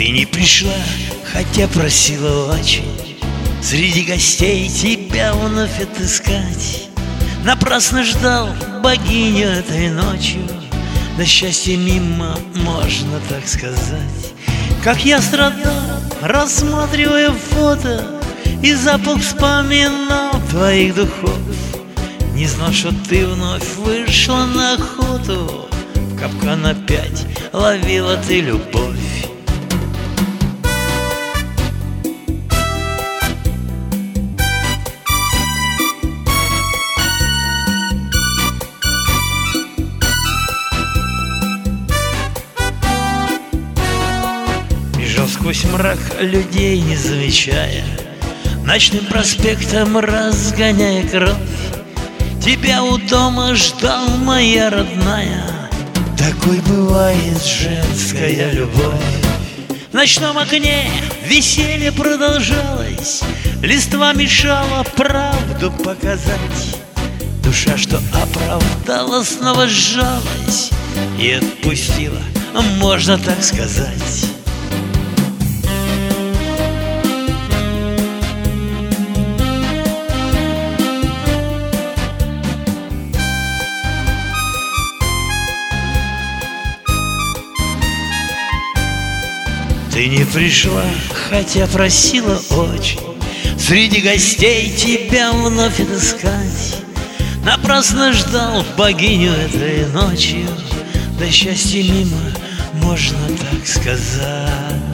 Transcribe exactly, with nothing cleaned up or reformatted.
Ты не пришла, хотя просила очень среди гостей тебя вновь отыскать. Напрасно ждал богиню этой ночью, да счастье мимо, можно так сказать. Как я страдал, рассматривая фото, и запах вспоминал твоих духов. Не знал, что ты вновь вышла на охоту, в капкан опять ловила ты любовь. Бежал сквозь мрак людей, не замечая, ночным проспектом разгоняя кровь. Тебя у дома ждал, моя родная, такой бывает женская любовь. В ночном окне веселье продолжалось, листва мешала правду показать. Душа, что оправдала, снова сжалась и отпустила, можно так сказать. Ты не пришла, хотя просила очень среди гостей тебя вновь отыскать. Напрасно ждал богиню этой ночью, да счастье мимо, можно так сказать.